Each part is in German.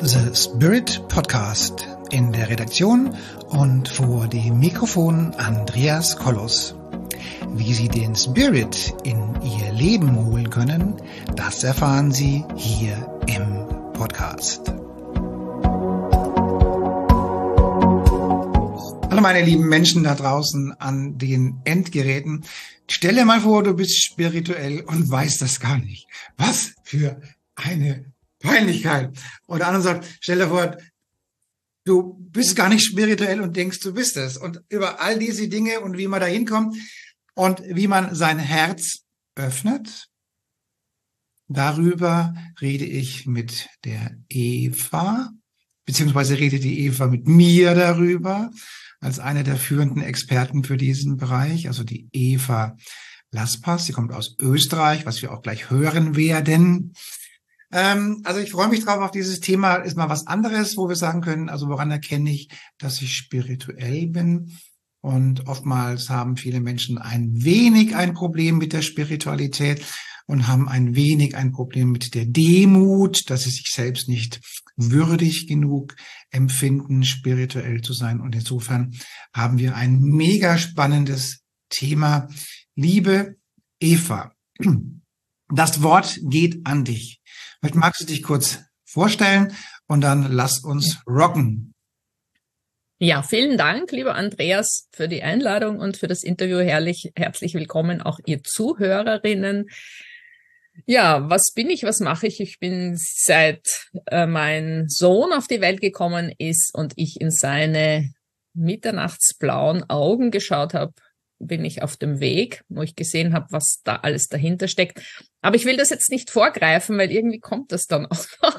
The Spirit Podcast. In der Redaktion und vor dem Mikrofon Andreas Kollos. Wie Sie den Spirit in Ihr Leben holen können, das erfahren Sie hier im Podcast. Hallo meine lieben Menschen da draußen an den Endgeräten. Stell dir mal vor, du bist spirituell und weißt das gar nicht. Was für eine Peinlichkeit. Und der andere sagt, stell dir vor, du bist gar nicht spirituell und denkst, du bist es. Und über all diese Dinge und wie man da hinkommt und wie man sein Herz öffnet, darüber rede ich mit der Eva, beziehungsweise redet die Eva mit mir darüber, als eine der führenden Experten für diesen Bereich, also die Eva Laspas. Sie kommt aus Österreich, was wir auch gleich hören werden. Also ich freue mich drauf auf dieses Thema. Ist mal was anderes, wo wir sagen können, also woran erkenne ich, dass ich spirituell bin? Und oftmals haben viele Menschen ein wenig ein Problem mit der Spiritualität und haben ein wenig ein Problem mit der Demut, dass sie sich selbst nicht würdig genug empfinden, spirituell zu sein. Und insofern haben wir ein mega spannendes Thema. Liebe Eva, das Wort geht an dich. Vielleicht magst du dich kurz vorstellen und dann lass uns rocken. Ja, vielen Dank, lieber Andreas, für die Einladung und für das Interview. Herzlich willkommen auch ihr Zuhörerinnen. Ja, was bin ich, was mache ich? Ich bin seit mein Sohn auf die Welt gekommen ist und ich in seine mitternachtsblauen Augen geschaut habe, bin ich auf dem Weg, wo ich gesehen habe, was da alles dahinter steckt. Aber ich will das jetzt nicht vorgreifen, weil irgendwie kommt das dann auch noch.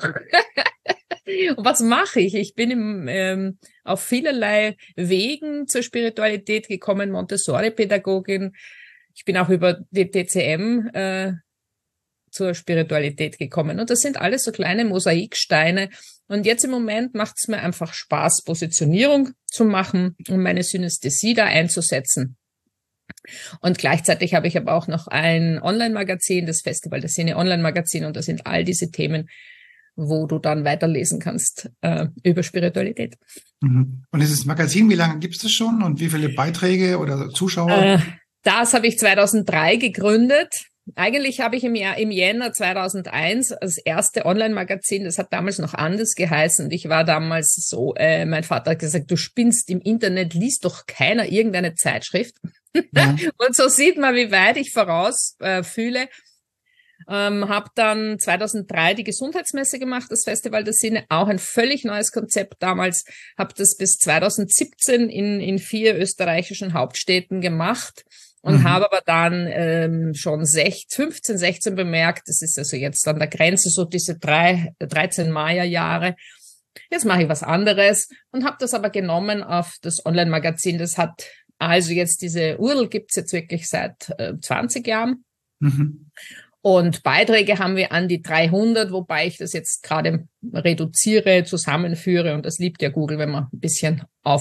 Und was mache ich? Ich bin auf vielerlei Wegen zur Spiritualität gekommen, Montessori-Pädagogin. Ich bin auch über die TCM zur Spiritualität gekommen. Und das sind alles so kleine Mosaiksteine. Und jetzt im Moment macht es mir einfach Spaß, Positionierung zu machen und meine Synästhesie da einzusetzen. Und gleichzeitig habe ich aber auch noch ein Online-Magazin, das Festival der Sinne Online-Magazin, und da sind all diese Themen, wo du dann weiterlesen kannst über Spiritualität. Und dieses Magazin, wie lange gibt es das schon und wie viele Beiträge oder Zuschauer? Das habe ich 2003 gegründet. Eigentlich habe ich im Jänner 2001 das erste Online-Magazin, das hat damals noch anders geheißen, und ich war damals so, mein Vater hat gesagt, du spinnst, im Internet liest doch keiner irgendeine Zeitschrift. Ja. Und so sieht man, wie weit ich voraus fühle. Habe dann 2003 die Gesundheitsmesse gemacht, das Festival der Sinne, auch ein völlig neues Konzept damals. Habe das bis 2017 in 4 österreichischen Hauptstädten gemacht. Und habe aber dann schon 15, 16 bemerkt, das ist also jetzt an der Grenze, so diese 13 Maya-Jahre. Jetzt mache ich was anderes und habe das aber genommen auf das Online-Magazin. Das hat also jetzt diese URL gibt's jetzt wirklich seit 20 Jahren. Und Beiträge haben wir an die 300, wobei ich das jetzt gerade reduziere, zusammenführe. Und das liebt ja Google, wenn man ein bisschen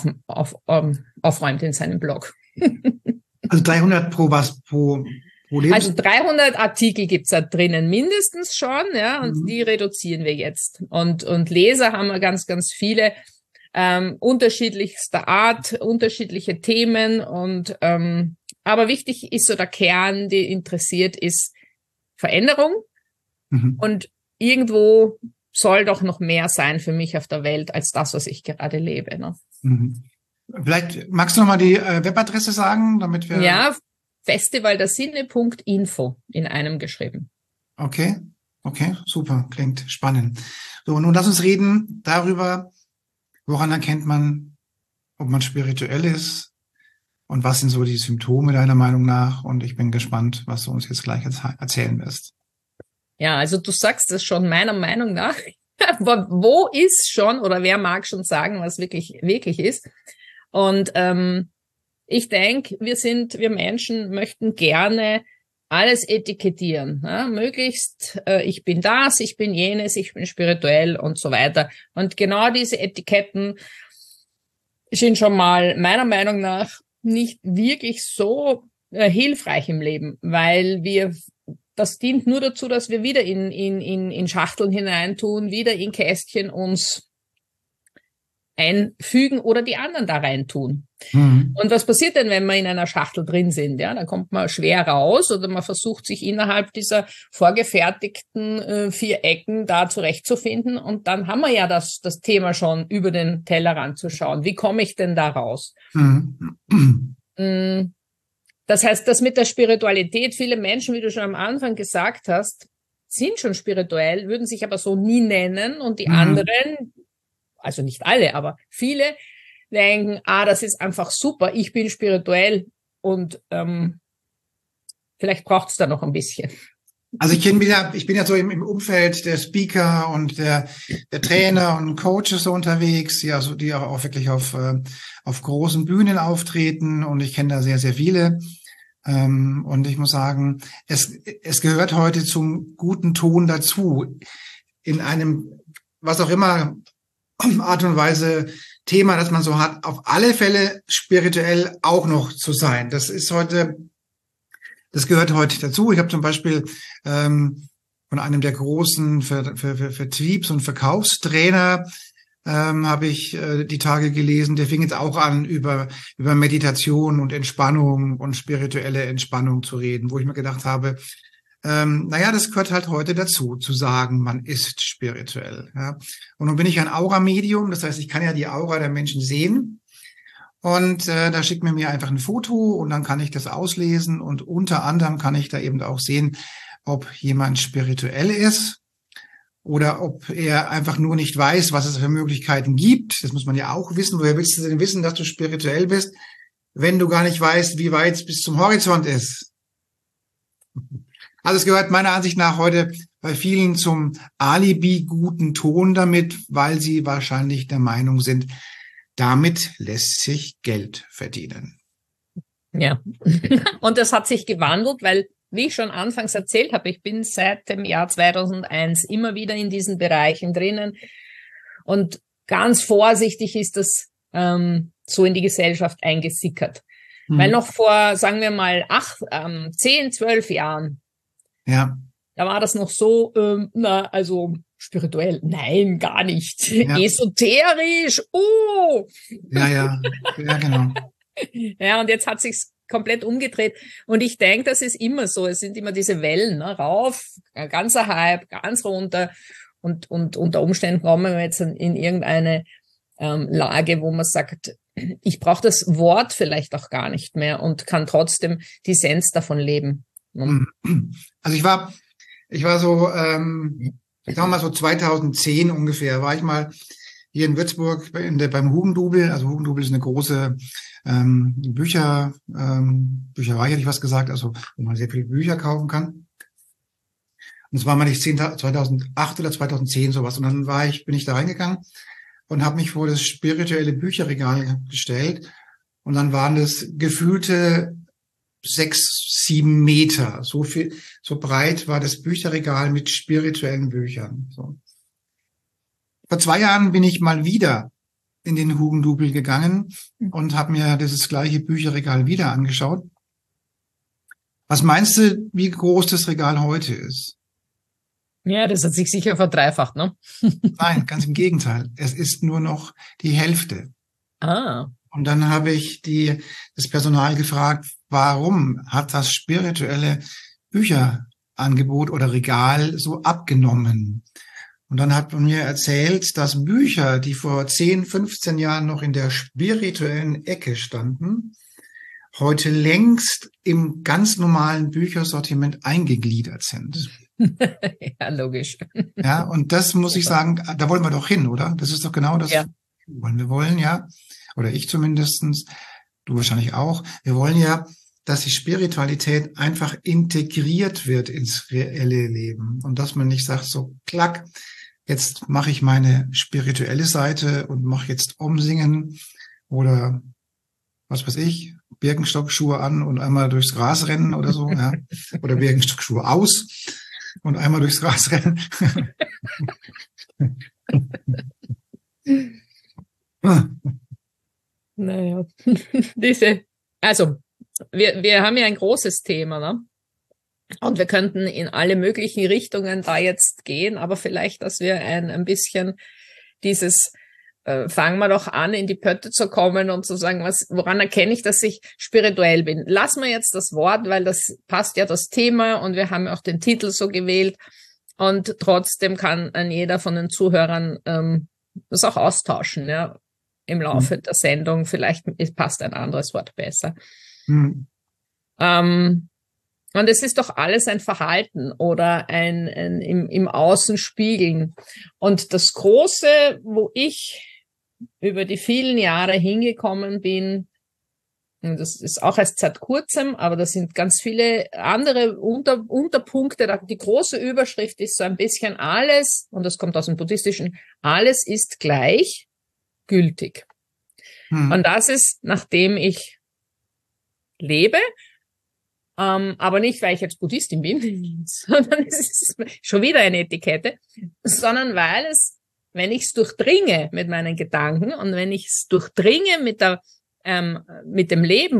aufräumt in seinem Blog. Also 300 pro Lebens? Also 300 Artikel gibt's da drinnen mindestens schon, ja, und die reduzieren wir jetzt. Und Leser haben wir ganz, ganz viele, unterschiedlichster Art, unterschiedliche Themen, und aber wichtig ist so der Kern, der interessiert ist Veränderung, und irgendwo soll doch noch mehr sein für mich auf der Welt als das, was ich gerade lebe, ne? Vielleicht magst du noch mal die Webadresse sagen, damit wir... Ja, festivaldersinne.info in einem geschrieben. Okay, super, klingt spannend. So, nun lass uns reden darüber, woran erkennt man, ob man spirituell ist und was sind so die Symptome deiner Meinung nach, und ich bin gespannt, was du uns jetzt gleich erzählen wirst. Ja, also du sagst es schon, meiner Meinung nach, wo ist schon, oder wer mag schon sagen, was wirklich ist. Und ich denke, wir Menschen möchten gerne alles etikettieren, ja? Möglichst, ich bin das, ich bin jenes, ich bin spirituell und so weiter. Und genau diese Etiketten sind schon mal meiner Meinung nach nicht wirklich so hilfreich im Leben, weil wir das dient nur dazu, dass wir wieder in Schachteln hineintun, wieder in Kästchen uns einfügen oder die anderen da reintun. Mhm. Und was passiert denn, wenn wir in einer Schachtel drin sind? Ja, dann kommt man schwer raus oder man versucht sich innerhalb dieser vorgefertigten 4 Ecken da zurechtzufinden. Und dann haben wir ja das Thema schon, über den Tellerrand zu schauen. Wie komme ich denn da raus? Mhm. Das heißt, das mit der Spiritualität, viele Menschen, wie du schon am Anfang gesagt hast, sind schon spirituell, würden sich aber so nie nennen und die anderen, also nicht alle, aber viele denken, das ist einfach super, ich bin spirituell und vielleicht braucht es da noch ein bisschen. Also ich bin ja so im Umfeld der Speaker und der Trainer und Coaches so unterwegs, ja, so die auch wirklich auf großen Bühnen auftreten, und ich kenne da sehr, sehr viele. Und ich muss sagen, es gehört heute zum guten Ton dazu, in einem, was auch immer, Art und Weise, Thema, das man so hat, auf alle Fälle spirituell auch noch zu sein. Das gehört heute dazu. Ich habe zum Beispiel von einem der großen Vertriebs- und Verkaufstrainer habe ich die Tage gelesen, der fing jetzt auch an, über Meditation und Entspannung und spirituelle Entspannung zu reden, wo ich mir gedacht habe, das gehört halt heute dazu, zu sagen, man ist spirituell. Ja. Und nun bin ich ein Aura-Medium, das heißt, ich kann ja die Aura der Menschen sehen. Und da schickt mir einfach ein Foto und dann kann ich das auslesen, und unter anderem kann ich da eben auch sehen, ob jemand spirituell ist oder ob er einfach nur nicht weiß, was es für Möglichkeiten gibt. Das muss man ja auch wissen. Woher willst du denn wissen, dass du spirituell bist, wenn du gar nicht weißt, wie weit es bis zum Horizont ist? Also es gehört meiner Ansicht nach heute bei vielen zum Alibi-guten Ton damit, weil sie wahrscheinlich der Meinung sind, damit lässt sich Geld verdienen. Ja, und das hat sich gewandelt, weil, wie ich schon anfangs erzählt habe, ich bin seit dem Jahr 2001 immer wieder in diesen Bereichen drinnen, und ganz vorsichtig ist das so in die Gesellschaft eingesickert. Weil noch vor, sagen wir mal, 10, 12 Jahren, ja, da war das noch so, also spirituell, nein, gar nicht. Ja. Esoterisch, Ja, genau. Ja, und jetzt hat sich's komplett umgedreht. Und ich denke, das ist immer so. Es sind immer diese Wellen, ne? Rauf, ganzer Hype, ganz runter. Und unter Umständen kommen wir jetzt in irgendeine Lage, wo man sagt, ich brauche das Wort vielleicht auch gar nicht mehr und kann trotzdem die Essenz davon leben. Ne? Also ich war so, ich sag mal so 2010 ungefähr, war ich mal hier in Würzburg beim Hugendubel. Also Hugendubel ist eine große Bücherei, hätte ich was gesagt, also wo man sehr viele Bücher kaufen kann. Und es war mal nicht 2008 oder 2010 sowas. Und dann bin ich da reingegangen und habe mich vor das spirituelle Bücherregal gestellt. Und dann waren das gefühlte 6, 7 Meter. So breit war das Bücherregal mit spirituellen Büchern. So. Vor 2 Jahren bin ich mal wieder in den Hugendubel gegangen und habe mir dieses gleiche Bücherregal wieder angeschaut. Was meinst du, wie groß das Regal heute ist? Ja, das hat sich sicher verdreifacht, ne? Nein, ganz im Gegenteil. Es ist nur noch die Hälfte. Und dann habe ich das Personal gefragt, warum hat das spirituelle Bücherangebot oder Regal so abgenommen? Und dann hat man mir erzählt, dass Bücher, die vor 10, 15 Jahren noch in der spirituellen Ecke standen, heute längst im ganz normalen Büchersortiment eingegliedert sind. Ja, logisch. Ja, und das muss ich sagen, da wollen wir doch hin, oder? Das ist doch genau das, ja. Wir wollen ja, oder ich zumindestens, du wahrscheinlich auch, wir wollen ja, dass die Spiritualität einfach integriert wird ins reelle Leben und dass man nicht sagt, so klack, jetzt mache ich meine spirituelle Seite und mache jetzt Umsingen oder was weiß ich, Birkenstockschuhe an und einmal durchs Gras rennen oder so, ja, oder Birkenstockschuhe aus und einmal durchs Gras rennen. Naja, also, wir haben ja ein großes Thema, ne? Und wir könnten in alle möglichen Richtungen da jetzt gehen, aber vielleicht, dass wir ein bisschen dieses fangen wir doch an, in die Pötte zu kommen und zu sagen, woran erkenne ich, dass ich spirituell bin? Lassen wir jetzt das Wort, weil das passt ja das Thema und wir haben ja auch den Titel so gewählt und trotzdem kann jeder von den Zuhörern das auch austauschen, ja, im Laufe der Sendung. Vielleicht passt ein anderes Wort besser. Mhm. Und es ist doch alles ein Verhalten oder ein im Außen spiegeln. Und das Große, wo ich über die vielen Jahre hingekommen bin, und das ist auch erst seit kurzem, aber da sind ganz viele andere Unterpunkte. Die große Überschrift ist so ein bisschen alles, und das kommt aus dem Buddhistischen, alles ist gleichgültig. Und das ist, nachdem ich lebe, aber nicht, weil ich jetzt Buddhistin bin, sondern es ist schon wieder eine Etikette, sondern weil es, wenn ich es durchdringe mit meinen Gedanken und wenn ich es durchdringe mit dem Leben,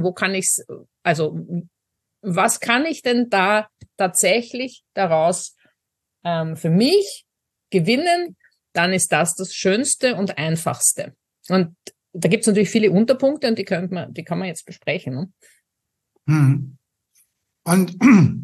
was kann ich denn da tatsächlich daraus für mich gewinnen, dann ist das Schönste und Einfachste. Und da gibt es natürlich viele Unterpunkte und die kann man jetzt besprechen. Ne? Und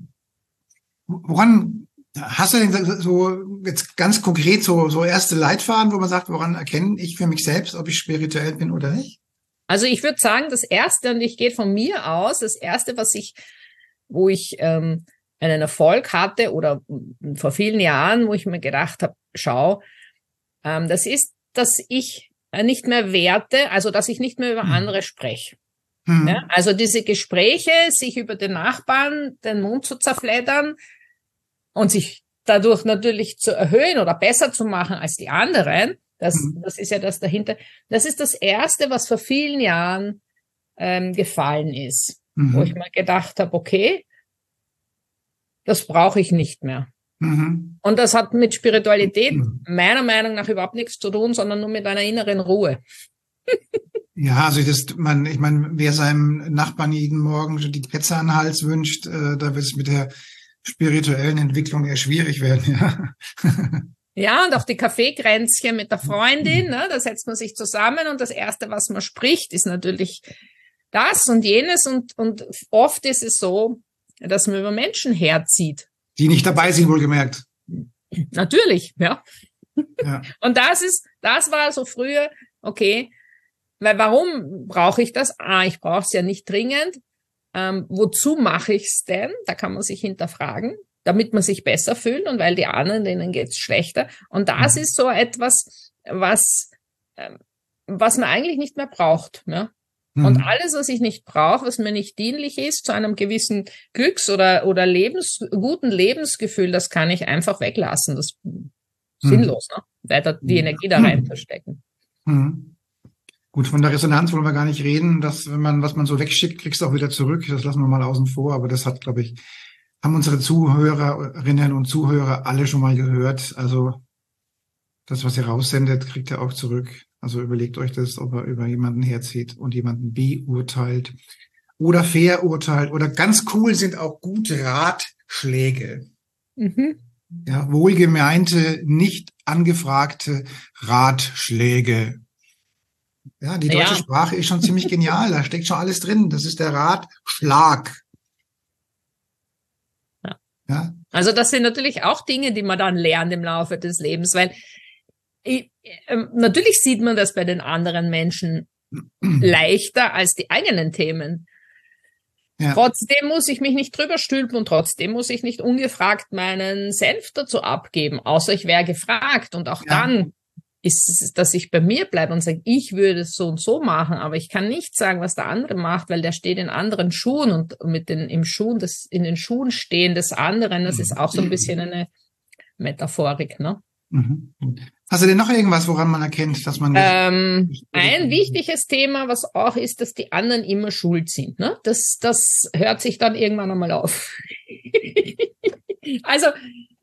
woran hast du denn so jetzt ganz konkret so erste Leitfaden, wo man sagt, woran erkenne ich für mich selbst, ob ich spirituell bin oder nicht? Also ich würde sagen, das Erste, und ich gehe von mir aus, das Erste, wo ich einen Erfolg hatte oder vor vielen Jahren, wo ich mir gedacht habe, schau, das ist, dass ich nicht mehr werte, also dass ich nicht mehr über andere spreche. Ja, also diese Gespräche, sich über den Nachbarn den Mund zu zerfleddern und sich dadurch natürlich zu erhöhen oder besser zu machen als die anderen, das ist ja das dahinter. Das ist das Erste, was vor vielen Jahren gefallen ist, wo ich mir gedacht habe, okay, das brauche ich nicht mehr. Und das hat mit Spiritualität meiner Meinung nach überhaupt nichts zu tun, sondern nur mit einer inneren Ruhe. Ja, also ich meine, wer seinem Nachbarn jeden Morgen die Plätze an den Hals wünscht, da wird es mit der spirituellen Entwicklung eher schwierig werden, ja. Ja, und auch die Kaffeekränzchen mit der Freundin, ne, da setzt man sich zusammen und das Erste, was man spricht, ist natürlich das und jenes und oft ist es so, dass man über Menschen herzieht. Die nicht dabei sind, wohlgemerkt. Natürlich, ja. Ja. Und das war so früher, okay, weil warum brauche ich das? Ich brauche es ja nicht dringend. Wozu mache ich es denn? Da kann man sich hinterfragen, damit man sich besser fühlt und weil die anderen, denen geht's schlechter. Und das ist so etwas, was man eigentlich nicht mehr braucht. Ja? Und alles, was ich nicht brauche, was mir nicht dienlich ist, zu einem gewissen Glücks- oder guten Lebensgefühl, das kann ich einfach weglassen. Das ist sinnlos, ne? Weiter die Energie da rein verstecken. Gut, von der Resonanz wollen wir gar nicht reden, dass was man so wegschickt, kriegst du auch wieder zurück. Das lassen wir mal außen vor, aber das hat, glaube ich, haben unsere Zuhörerinnen und Zuhörer alle schon mal gehört. Also das, was ihr raussendet, kriegt ihr auch zurück. Also überlegt euch das, ob ihr über jemanden herzieht und jemanden beurteilt oder verurteilt oder ganz cool sind auch gute Ratschläge. Ja, wohlgemeinte, nicht angefragte Ratschläge. Ja, die deutsche Sprache ist schon ziemlich genial. Da steckt schon alles drin. Das ist der Ratschlag. Ja. Also das sind natürlich auch Dinge, die man dann lernt im Laufe des Lebens, weil natürlich sieht man das bei den anderen Menschen leichter als die eigenen Themen. Ja. Trotzdem muss ich mich nicht drüber stülpen und trotzdem muss ich nicht ungefragt meinen Senf dazu abgeben, außer ich wäre gefragt und auch dann ist es, dass ich bei mir bleibe und sage, ich würde es so und so machen, aber ich kann nicht sagen, was der andere macht, weil der steht in anderen Schuhen und in den Schuhen stehen des anderen, das ist auch so ein bisschen eine Metaphorik, ne? Hast du denn noch irgendwas, woran man erkennt, dass man ein wichtiges Thema, was auch ist, dass die anderen immer schuld sind, ne? Das hört sich dann irgendwann einmal auf. Also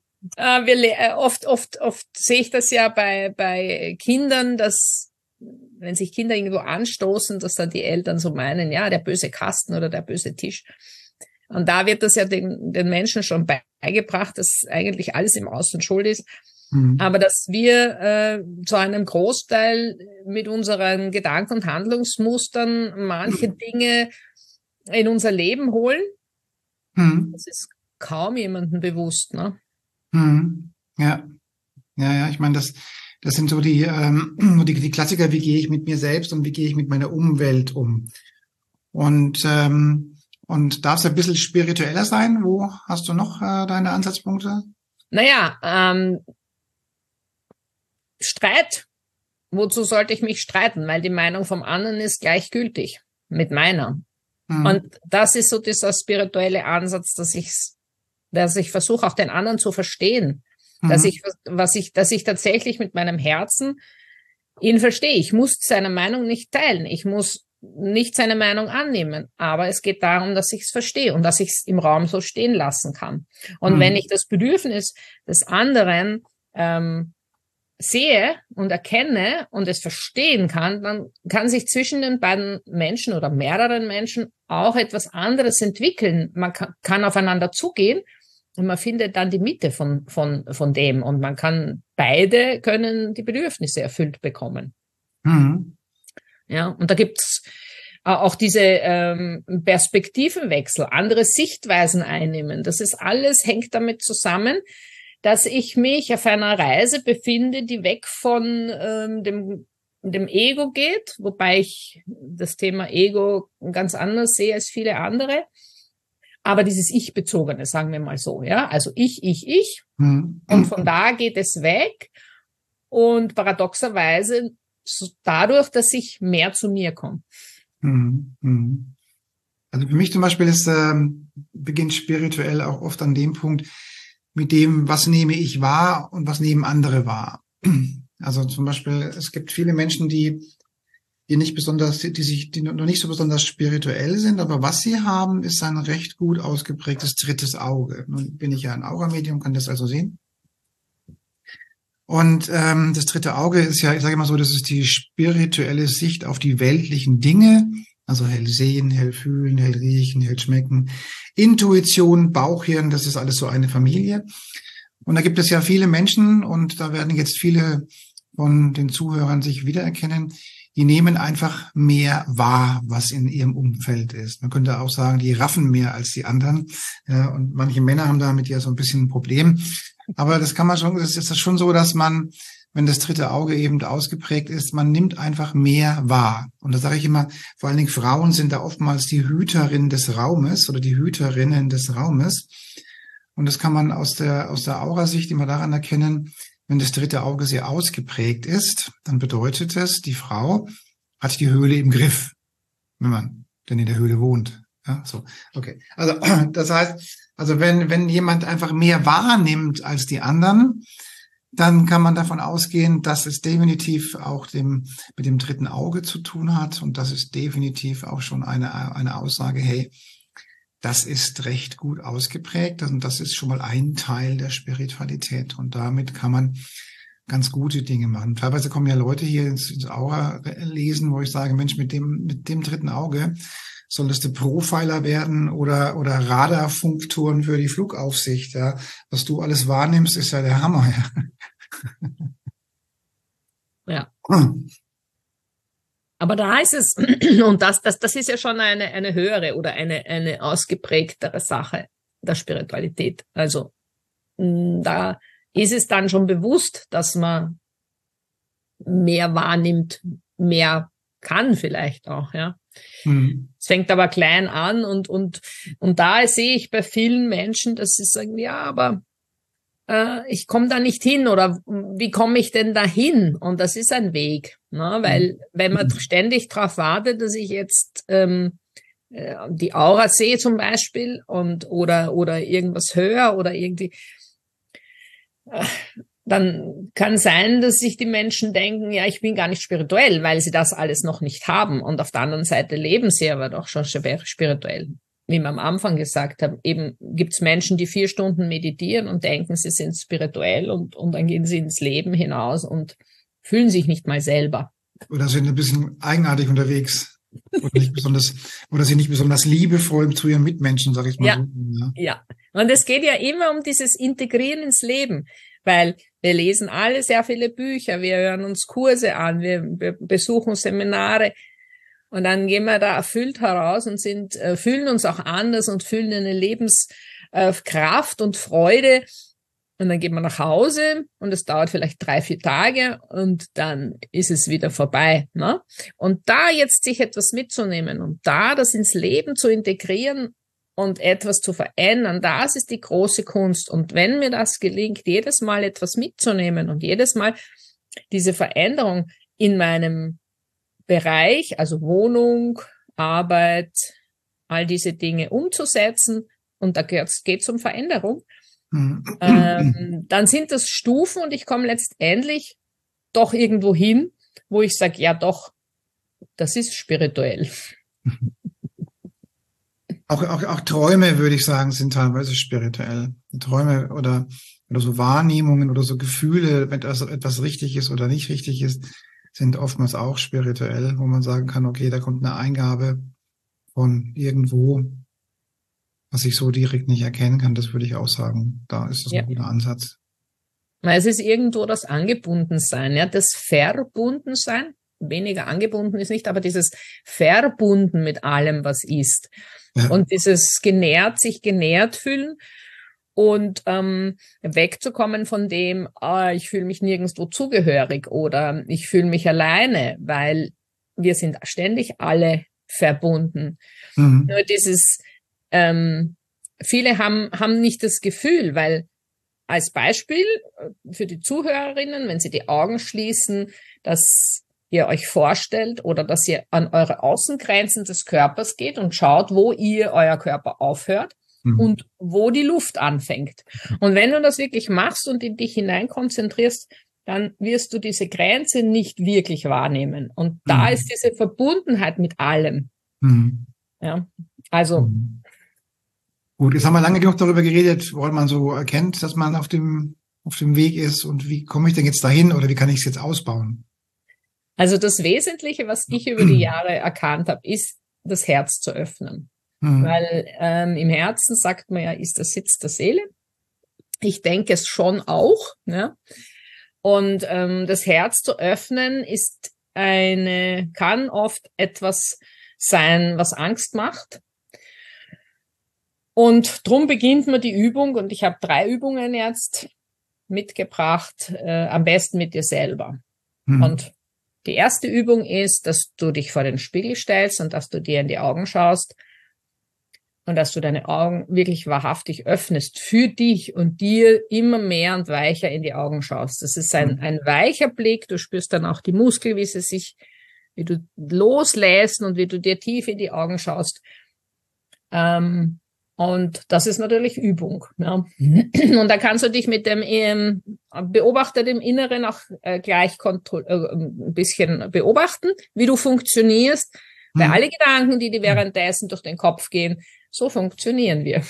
oft sehe ich das ja bei Kindern, dass wenn sich Kinder irgendwo anstoßen, dass dann die Eltern so meinen, ja, der böse Kasten oder der böse Tisch. Und da wird das ja den Menschen schon beigebracht, dass eigentlich alles im Außen schuld ist. Aber dass wir zu einem Großteil mit unseren Gedanken- und Handlungsmustern manche Dinge in unser Leben holen, das ist kaum jemandem bewusst, ne? Ja, ich meine, das sind so die Klassiker, wie gehe ich mit mir selbst und wie gehe ich mit meiner Umwelt um? Und darf es ein bisschen spiritueller sein? Wo hast du noch deine Ansatzpunkte? Naja, Streit. Wozu sollte ich mich streiten? Weil die Meinung vom anderen ist gleichgültig mit meiner. Und das ist so dieser spirituelle Ansatz, dass ich versuche, auch den anderen zu verstehen. Dass ich tatsächlich mit meinem Herzen ihn verstehe. Ich muss seine Meinung nicht teilen. Ich muss nicht seine Meinung annehmen. Aber es geht darum, dass ich es verstehe und dass ich es im Raum so stehen lassen kann. Und wenn ich das Bedürfnis des anderen sehe und erkenne und es verstehen kann, dann kann sich zwischen den beiden Menschen oder mehreren Menschen auch etwas anderes entwickeln. Man kann aufeinander zugehen und man findet dann die Mitte von dem und beide können die Bedürfnisse erfüllt bekommen. Ja, und da gibt's auch diese Perspektivenwechsel, andere Sichtweisen einnehmen. Das ist alles, hängt damit zusammen, dass ich mich auf einer Reise befinde, die weg von dem Ego geht, wobei ich das Thema Ego ganz anders sehe als viele andere. Aber dieses Ich-Bezogene, sagen wir mal so, ja, also ich. Und von da geht es weg und paradoxerweise dadurch, dass ich mehr zu mir komme. Also für mich zum Beispiel beginnt spirituell auch oft an dem Punkt, mit dem, was nehme ich wahr und was nehmen andere wahr. Also zum Beispiel, es gibt viele Menschen, die noch nicht so besonders spirituell sind, aber was sie haben, ist ein recht gut ausgeprägtes drittes Auge. Nun bin ich ja ein Aura-Medium, kann das also sehen. Und das dritte Auge ist ja, ich sage immer so, das ist die spirituelle Sicht auf die weltlichen Dinge, also hell sehen, hell fühlen, hell riechen, hell schmecken, Intuition, Bauchhirn, das ist alles so eine Familie. Und da gibt es ja viele Menschen und da werden jetzt viele von den Zuhörern sich wiedererkennen, die nehmen einfach mehr wahr, was in ihrem Umfeld ist. Man könnte auch sagen, die raffen mehr als die anderen. Ja, und manche Männer haben damit ja so ein bisschen ein Problem. Aber das ist schon so, dass man, wenn das dritte Auge eben ausgeprägt ist, man nimmt einfach mehr wahr. Und da sage ich immer, vor allen Dingen Frauen sind da oftmals die Hüterin des Raumes oder die Hüterinnen des Raumes. Und das kann man aus der Aurasicht immer daran erkennen, wenn das dritte Auge sehr ausgeprägt ist, dann bedeutet es, die Frau hat die Höhle im Griff, wenn man denn in der Höhle wohnt. Ja, so, okay. Also das heißt, also wenn jemand einfach mehr wahrnimmt als die anderen, dann kann man davon ausgehen, dass es definitiv auch mit dem dritten Auge zu tun hat. Und das ist definitiv auch schon eine Aussage, hey, das ist recht gut ausgeprägt und das ist schon mal ein Teil der Spiritualität. Und damit kann man ganz gute Dinge machen. Teilweise kommen ja Leute hier ins Aura lesen, wo ich sage, Mensch, mit dem dritten Auge solltest du Profiler werden oder Radarfunkturm für die Flugaufsicht. Ja. Was du alles wahrnimmst, ist ja der Hammer. Ja. Aber da heißt es, und das ist ja schon eine höhere oder eine ausgeprägtere Sache der Spiritualität. Also da ist es dann schon bewusst, dass man mehr wahrnimmt, mehr kann vielleicht auch, ja. Es fängt aber klein an und da sehe ich bei vielen Menschen, dass sie sagen, ja, aber ich komme da nicht hin oder wie komme ich denn da hin? Und das ist ein Weg, ne? Weil wenn man ständig darauf wartet, dass ich jetzt die Aura sehe zum Beispiel oder irgendwas höre oder irgendwie, dann kann sein, dass sich die Menschen denken, ja, ich bin gar nicht spirituell, weil sie das alles noch nicht haben. Und auf der anderen Seite leben sie aber doch schon spirituell. Wie wir am Anfang gesagt haben, eben gibt's Menschen, die 4 Stunden meditieren und denken, sie sind spirituell und dann gehen sie ins Leben hinaus und fühlen sich nicht mal selber. Oder sind ein bisschen eigenartig unterwegs. Oder sie nicht besonders liebevoll zu ihren Mitmenschen, sag ich mal Ja, so. Ja. ja. Und es geht ja immer um dieses Integrieren ins Leben, weil wir lesen alle sehr viele Bücher, wir hören uns Kurse an, wir besuchen Seminare und dann gehen wir da erfüllt heraus und fühlen uns auch anders und fühlen eine Lebenskraft und Freude. Und dann geht man nach Hause und es dauert vielleicht 3-4 Tage und dann ist es wieder vorbei. Ne? Und da jetzt sich etwas mitzunehmen und da das ins Leben zu integrieren und etwas zu verändern, das ist die große Kunst. Und wenn mir das gelingt, jedes Mal etwas mitzunehmen und jedes Mal diese Veränderung in meinem Bereich, also Wohnung, Arbeit, all diese Dinge umzusetzen, und da geht es um Veränderung, dann sind das Stufen und ich komme letztendlich doch irgendwo hin, wo ich sage, ja doch, das ist spirituell. Auch Träume, würde ich sagen, sind teilweise spirituell. Träume oder so Wahrnehmungen oder so Gefühle, wenn das etwas richtig ist oder nicht richtig ist, sind oftmals auch spirituell, wo man sagen kann, okay, da kommt eine Eingabe von irgendwo, was ich so direkt nicht erkennen kann. Das würde ich auch sagen. Da ist das ein guter Ansatz. Es ist irgendwo das Angebundensein, ja, das Verbundensein. Weniger angebunden ist nicht, aber dieses Verbunden mit allem, was ist. Ja. Und dieses sich genährt fühlen und wegzukommen von dem, ich fühle mich nirgendwo zugehörig oder ich fühle mich alleine, weil wir sind ständig alle verbunden. Nur dieses, viele haben nicht das Gefühl, weil als Beispiel für die Zuhörerinnen, wenn Sie die Augen schließen, dass ihr euch vorstellt oder dass ihr an eure Außengrenzen des Körpers geht und schaut, wo euer Körper aufhört und wo die Luft anfängt. Und wenn du das wirklich machst und in dich hinein konzentrierst, dann wirst du diese Grenze nicht wirklich wahrnehmen. Und da ist diese Verbundenheit mit allem. Ja, also. Gut, jetzt haben wir lange genug darüber geredet, woran man so erkennt, dass man auf dem Weg ist und wie komme ich denn jetzt dahin oder wie kann ich es jetzt ausbauen? Also das Wesentliche, was ich über die Jahre erkannt habe, ist, das Herz zu öffnen. Weil im Herzen, sagt man ja, ist der Sitz der Seele. Ich denke es schon auch. Ne? Und das Herz zu öffnen kann oft etwas sein, was Angst macht. Und drum beginnt man die Übung, und ich habe 3 Übungen jetzt mitgebracht, am besten mit dir selber. Und die erste Übung ist, dass du dich vor den Spiegel stellst und dass du dir in die Augen schaust und dass du deine Augen wirklich wahrhaftig öffnest für dich und dir immer mehr und weicher in die Augen schaust. Das ist ein weicher Blick. Du spürst dann auch die Muskeln, wie du loslässt und wie du dir tief in die Augen schaust. Und das ist natürlich Übung. Ja. Und da kannst du dich mit dem Beobachter im Inneren auch gleich ein bisschen beobachten, wie du funktionierst. Weil alle Gedanken, die währenddessen durch den Kopf gehen, so funktionieren wir.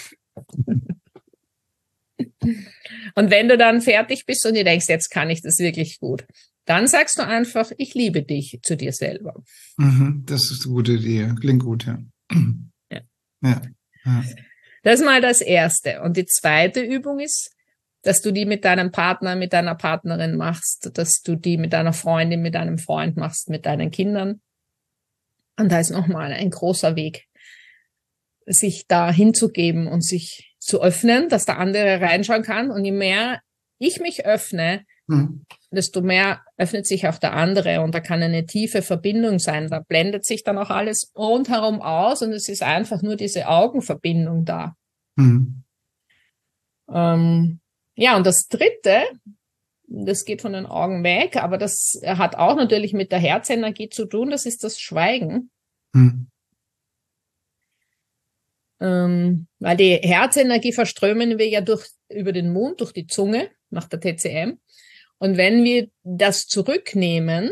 Und wenn du dann fertig bist und dir denkst, jetzt kann ich das wirklich gut, dann sagst du einfach, ich liebe dich zu dir selber. Das ist eine gute Idee. Klingt gut, ja. Ja. Das ist mal das Erste. Und die zweite Übung ist, dass du die mit deinem Partner, mit deiner Partnerin machst, dass du die mit deiner Freundin, mit deinem Freund machst, mit deinen Kindern. Und da ist nochmal ein großer Weg, sich da hinzugeben und sich zu öffnen, dass der andere reinschauen kann. Und je mehr ich mich öffne, desto mehr öffnet sich auch der andere. Und da kann eine tiefe Verbindung sein. Da blendet sich dann auch alles rundherum aus und es ist einfach nur diese Augenverbindung da. Ja, und das Dritte, das geht von den Augen weg, aber das hat auch natürlich mit der Herzenergie zu tun, das ist das Schweigen. Weil die Herzenergie verströmen wir ja über den Mund, durch die Zunge, nach der TCM. Und wenn wir das zurücknehmen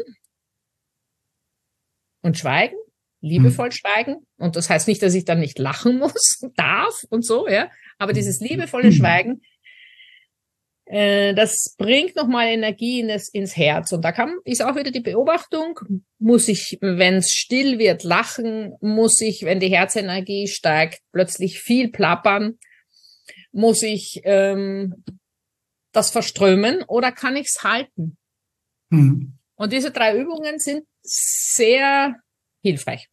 und schweigen, liebevoll schweigen, und das heißt nicht, dass ich dann nicht lachen muss, darf und so, ja, aber dieses liebevolle Schweigen, Das bringt nochmal Energie ins Herz. Und da ist auch wieder die Beobachtung, muss ich, wenn es still wird, lachen, muss ich, wenn die Herzenergie steigt, plötzlich viel plappern, muss ich das verströmen oder kann ich es halten? Und diese 3 Übungen sind sehr hilfreich.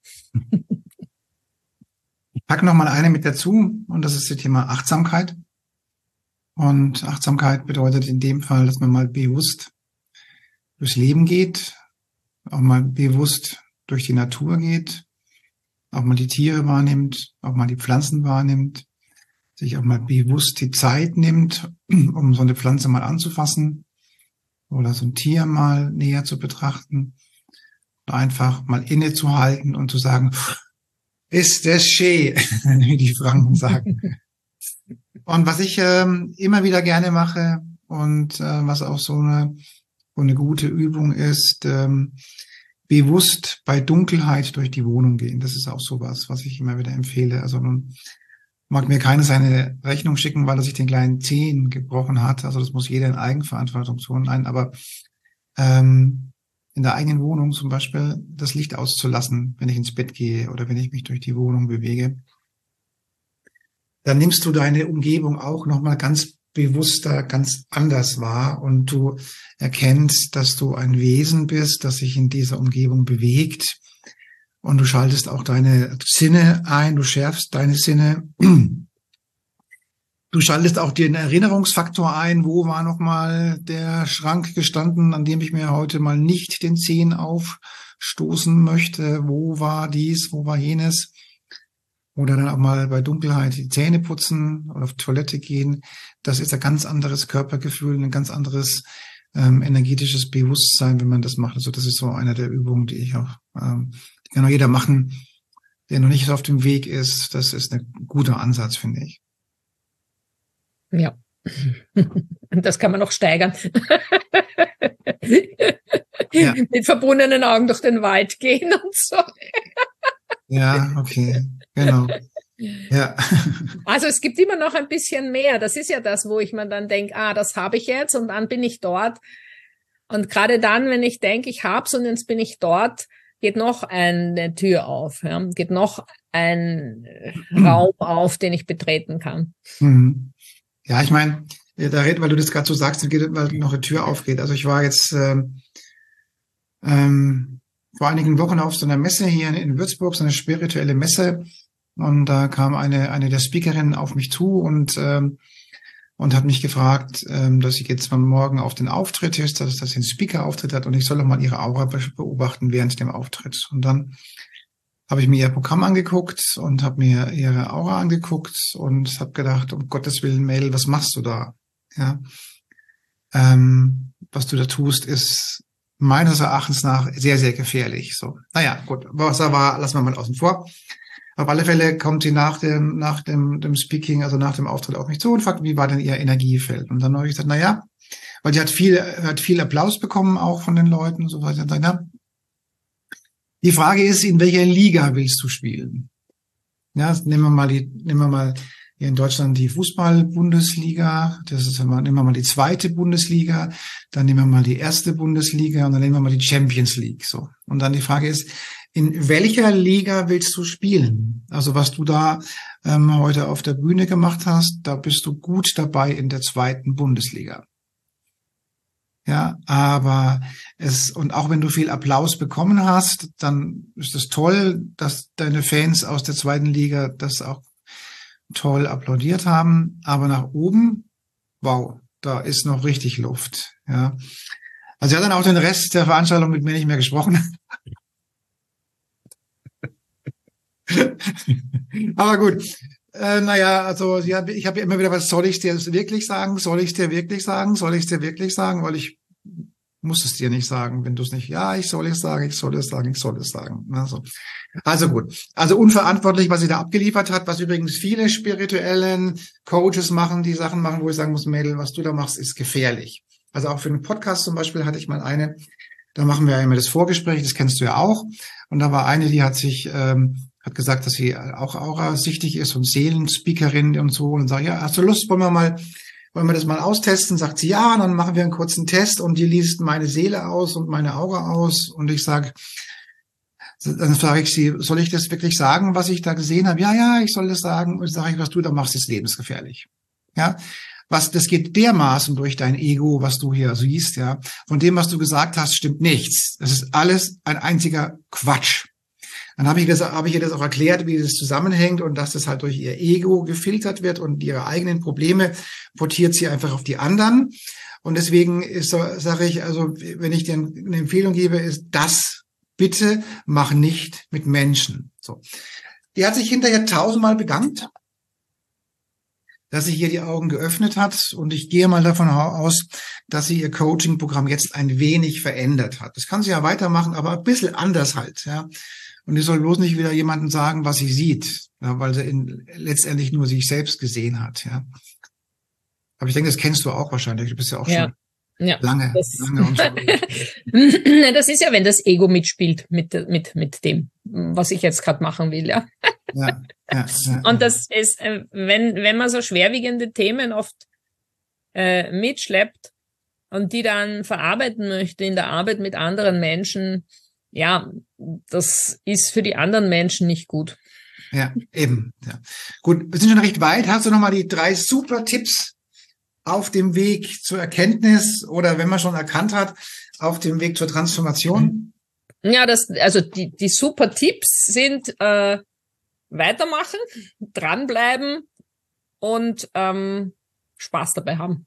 Ich packe noch mal eine mit dazu und das ist das Thema Achtsamkeit. Und Achtsamkeit bedeutet in dem Fall, dass man mal bewusst durchs Leben geht, auch mal bewusst durch die Natur geht, auch mal die Tiere wahrnimmt, auch mal die Pflanzen wahrnimmt, sich auch mal bewusst die Zeit nimmt, um so eine Pflanze mal anzufassen oder so ein Tier mal näher zu betrachten und einfach mal innezuhalten und zu sagen, ist das schön, wie die Franken sagen. Und was ich immer wieder gerne mache und was auch so eine gute Übung ist, bewusst bei Dunkelheit durch die Wohnung gehen. Das ist auch sowas, was ich immer wieder empfehle. Also nun mag mir keiner seine Rechnung schicken, weil er sich den kleinen Zehen gebrochen hat. Also das muss jeder in Eigenverantwortung tun. Nein, aber in der eigenen Wohnung zum Beispiel das Licht auszulassen, wenn ich ins Bett gehe oder wenn ich mich durch die Wohnung bewege. Dann nimmst du deine Umgebung auch nochmal ganz bewusster, ganz anders wahr und du erkennst, dass du ein Wesen bist, das sich in dieser Umgebung bewegt und du schaltest auch deine Sinne ein, du schärfst deine Sinne. Du schaltest auch den Erinnerungsfaktor ein, wo war nochmal der Schrank gestanden, an dem ich mir heute mal nicht den Zehen aufstoßen möchte, wo war dies, wo war jenes. Oder dann auch mal bei Dunkelheit die Zähne putzen oder auf Toilette gehen. Das ist ein ganz anderes Körpergefühl, ein ganz anderes energetisches Bewusstsein, wenn man das macht. Also das ist so eine der Übungen, die ich auch, die kann auch jeder machen, der noch nicht so auf dem Weg ist. Das ist ein guter Ansatz, finde ich. Ja, und das kann man noch steigern. Ja. Mit verbundenen Augen durch den Wald gehen und so. Ja, okay, genau. Ja. Also es gibt immer noch ein bisschen mehr. Das ist ja das, wo ich mir dann denke, das habe ich jetzt und dann bin ich dort. Und gerade dann, wenn ich denke, ich hab's und jetzt bin ich dort, geht noch eine Tür auf, ja? Geht noch ein Raum auf, den ich betreten kann. Ja, ich meine, weil du das gerade so sagst, weil noch eine Tür aufgeht. Also ich war jetzt vor einigen Wochen auf so einer Messe hier in Würzburg, so eine spirituelle Messe. Und da kam eine der Speakerinnen auf mich zu und hat mich gefragt, dass ich jetzt mal morgen auf den Auftritt ist, dass sie einen Speaker-Auftritt hat und ich soll doch mal ihre Aura beobachten während dem Auftritt. Und dann habe ich mir ihr Programm angeguckt und habe mir ihre Aura angeguckt und habe gedacht, um Gottes Willen, Mädel, was machst du da? Ja, was du da tust, ist meines Erachtens nach sehr, sehr gefährlich. So, naja, gut, was da war, lassen wir mal außen vor. Auf alle Fälle kommt sie nach dem Speaking, also nach dem Auftritt auf mich zu und fragt, wie war denn ihr Energiefeld? Und dann habe ich gesagt, naja, weil die hat viel Applaus bekommen auch von den Leuten, so weiter. Na, die Frage ist, in welcher Liga willst du spielen? Ja, nehmen wir mal hier in Deutschland die Fußball-Bundesliga, nehmen wir mal die 2. Bundesliga, dann nehmen wir mal die 1. Bundesliga und dann nehmen wir mal die Champions League, so. Und dann die Frage ist, in welcher Liga willst du spielen? Also was du da heute auf der Bühne gemacht hast, da bist du gut dabei in der 2. Bundesliga. Ja, aber und auch wenn du viel Applaus bekommen hast, dann ist es toll, dass deine Fans aus der 2. Liga das auch toll applaudiert haben. Aber nach oben, wow, da ist noch richtig Luft. Ja, also er hat dann auch den Rest der Veranstaltung mit mir nicht mehr gesprochen. Aber gut. Naja, also ich habe ja immer wieder, was soll ich dir wirklich sagen? Soll ich dir wirklich sagen? Soll ich dir wirklich sagen? Weil ich muss es dir nicht sagen, wenn du es nicht, ja, ich soll es sagen. Also gut. Also unverantwortlich, was sie da abgeliefert hat, was übrigens viele spirituellen Coaches machen, die Sachen machen, wo ich sagen muss, Mädel, was du da machst, ist gefährlich. Also auch für einen Podcast zum Beispiel hatte ich mal eine, da machen wir ja immer das Vorgespräch, das kennst du ja auch. Und da war eine, die hat gesagt, dass sie auch aurasichtig ist und Seelenspeakerin und so. Und sagt, ja, hast du Lust, wollen wir wollen wir das mal austesten? Sagt sie, ja, dann machen wir einen kurzen Test und die liest meine Seele aus und meine Aura aus. Und dann frage ich sie, soll ich das wirklich sagen, was ich da gesehen habe? Ja, ich soll das sagen. Und sage ich, was du da machst, ist lebensgefährlich. Ja, das geht dermaßen durch dein Ego, was du hier siehst, ja. Von dem, was du gesagt hast, stimmt nichts. Das ist alles ein einziger Quatsch. Dann habe ich ihr das auch erklärt, wie das zusammenhängt und dass das halt durch ihr Ego gefiltert wird und ihre eigenen Probleme portiert sie einfach auf die anderen. Und deswegen sage ich, also wenn ich dir eine Empfehlung gebe, ist das, bitte mach nicht mit Menschen. So. Die hat sich hinterher 1000-mal bedankt, dass sie hier die Augen geöffnet hat. Und ich gehe mal davon aus, dass sie ihr Coaching-Programm jetzt ein wenig verändert hat. Das kann sie ja weitermachen, aber ein bisschen anders halt, ja. Und ich soll bloß nicht wieder jemandem sagen, was sie sieht, ja, weil sie letztendlich nur sich selbst gesehen hat, ja. Aber ich denke, das kennst du auch wahrscheinlich. Du bist ja auch schon lange und so. Das ist ja, wenn das Ego mitspielt mit dem, was ich jetzt gerade machen will, ja. Ja. Und das ist, wenn man so schwerwiegende Themen oft mitschleppt und die dann verarbeiten möchte in der Arbeit mit anderen Menschen, ja, das ist für die anderen Menschen nicht gut. Ja, eben. Ja. Gut, wir sind schon recht weit. Hast du nochmal die 3 super Tipps auf dem Weg zur Erkenntnis oder wenn man schon erkannt hat, auf dem Weg zur Transformation? Ja, also die super Tipps sind weitermachen, dranbleiben und Spaß dabei haben.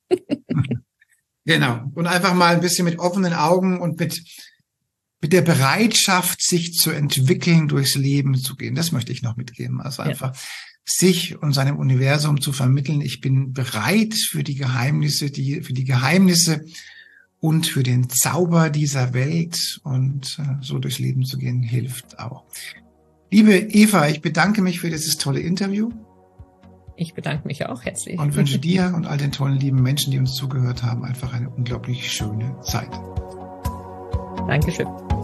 Genau. Und einfach mal ein bisschen mit offenen Augen und mit der Bereitschaft, sich zu entwickeln, durchs Leben zu gehen. Das möchte ich noch mitgeben. Also einfach sich und seinem Universum zu vermitteln. Ich bin bereit für die Geheimnisse und für den Zauber dieser Welt und so durchs Leben zu gehen, hilft auch. Liebe Eva, ich bedanke mich für dieses tolle Interview. Ich bedanke mich auch herzlich. Und wünsche dir und all den tollen, lieben Menschen, die uns zugehört haben, einfach eine unglaublich schöne Zeit. Dankeschön.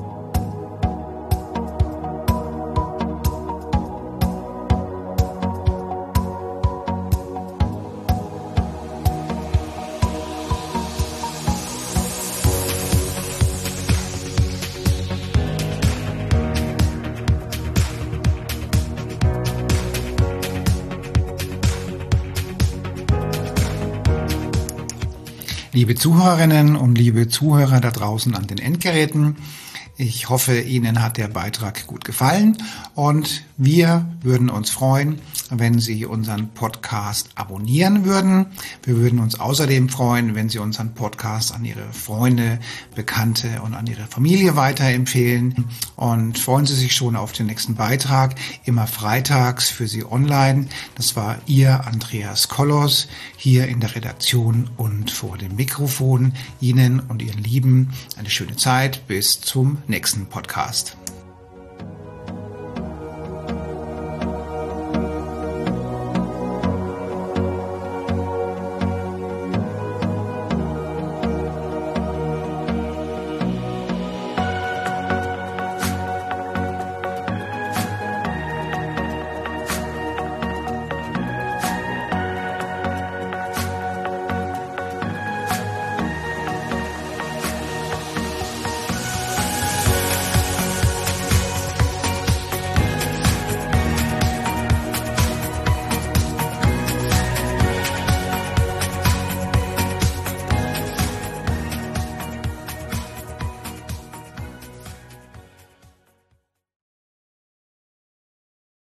Liebe Zuhörerinnen und liebe Zuhörer da draußen an den Endgeräten, ich hoffe, Ihnen hat der Beitrag gut gefallen und wir würden uns freuen, wenn Sie unseren Podcast abonnieren würden. Wir würden uns außerdem freuen, wenn Sie unseren Podcast an Ihre Freunde, Bekannte und an Ihre Familie weiterempfehlen. Und freuen Sie sich schon auf den nächsten Beitrag, immer freitags für Sie online. Das war Ihr Andreas Kollos hier in der Redaktion und vor dem Mikrofon. Ihnen und Ihren Lieben eine schöne Zeit. Bis zum nächsten Podcast.